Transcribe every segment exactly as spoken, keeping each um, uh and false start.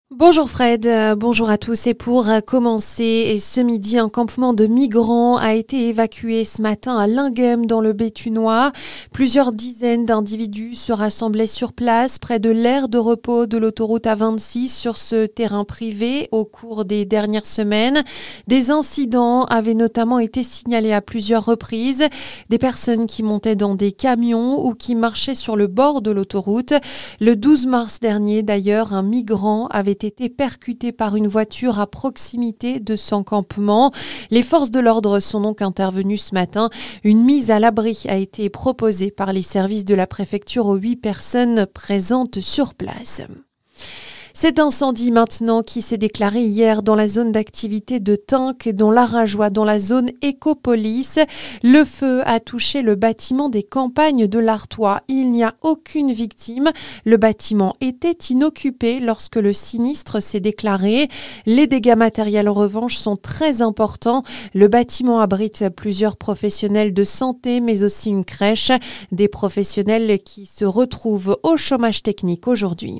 Bonjour Fred, euh, bonjour à tous. Et pour euh, commencer, ce midi, un campement de migrants a été évacué ce matin à Linghem dans le Béthunois. Plusieurs dizaines d'individus se rassemblaient sur place près de l'aire de repos de l'autoroute A vingt-six sur ce terrain privé au cours des dernières semaines. Des incidents avaient notamment été signalés à plusieurs reprises. Des personnes qui montaient dans des camions ou qui marchaient sur le bord de l'autoroute. Le douze mars dernier, d'ailleurs, un migrant avait été percuté par une voiture à proximité de son campement. Les forces de l'ordre sont donc intervenues ce matin. Une mise à l'abri a été proposée par les services de la préfecture aux huit personnes présentes sur place. Cet incendie maintenant qui s'est déclaré hier dans la zone d'activité de Tinques, dans l'Arajois, dans la zone Écopolis. Le feu a touché le bâtiment des campagnes de l'Artois. Il n'y a aucune victime. Le bâtiment était inoccupé lorsque le sinistre s'est déclaré. Les dégâts matériels en revanche sont très importants. Le bâtiment abrite plusieurs professionnels de santé mais aussi une crèche. Des professionnels qui se retrouvent au chômage technique aujourd'hui.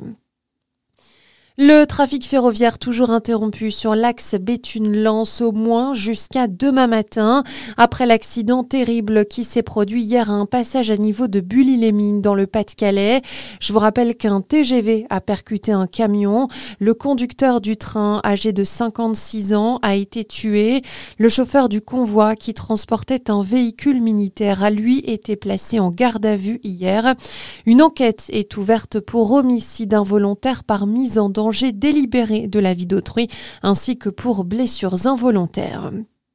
Le trafic ferroviaire toujours interrompu sur l'axe Béthune-Lens au moins jusqu'à demain matin. Après l'accident terrible qui s'est produit hier à un passage à niveau de Bully-les-Mines dans le Pas-de-Calais. Je vous rappelle qu'un T G V a percuté un camion. Le conducteur du train, âgé de cinquante-six ans, a été tué. Le chauffeur du convoi qui transportait un véhicule militaire a lui été placé en garde à vue hier. Une enquête est ouverte pour homicide involontaire par mise en danger délibéré de la vie d'autrui ainsi que pour blessures involontaires.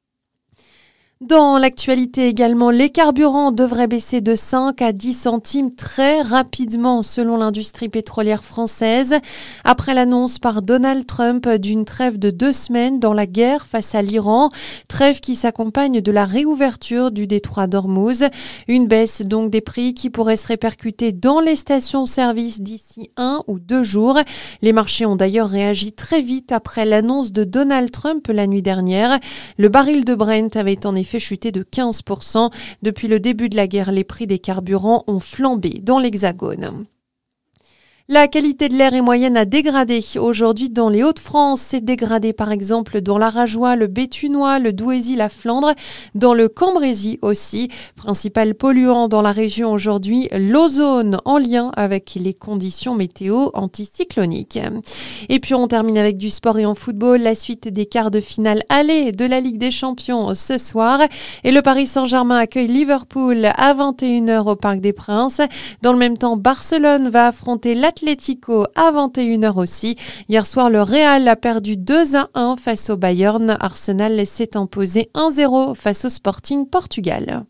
Dans l'actualité également, les carburants devraient baisser de cinq à dix centimes très rapidement selon l'industrie pétrolière française. Après l'annonce par Donald Trump d'une trêve de deux semaines dans la guerre face à l'Iran, trêve qui s'accompagne de la réouverture du détroit d'Ormuz. Une baisse donc des prix qui pourrait se répercuter dans les stations-service d'ici un ou deux jours. Les marchés ont d'ailleurs réagi très vite après l'annonce de Donald Trump la nuit dernière. Le baril de Brent avait en effet fait chuter de quinze pour cent. Depuis le début de la guerre, les prix des carburants ont flambé dans l'Hexagone. La qualité de l'air est moyenne à dégrader. Aujourd'hui, dans les Hauts-de-France, c'est dégradé par exemple dans l'Arajois, le Béthunois, le Douaisis, la Flandre, dans le Cambrésis aussi. Principal polluant dans la région aujourd'hui, l'ozone en lien avec les conditions météo anticycloniques. Et puis on termine avec du sport et en football. La suite des quarts de finale aller de la Ligue des Champions ce soir. Et le Paris Saint-Germain accueille Liverpool à vingt et une heures au Parc des Princes. Dans le même temps, Barcelone va affronter l'Atlético Atlético à vingt et une heures aussi. Hier soir, le Real a perdu deux à un face au Bayern. Arsenal s'est imposé un zéro face au Sporting Portugal.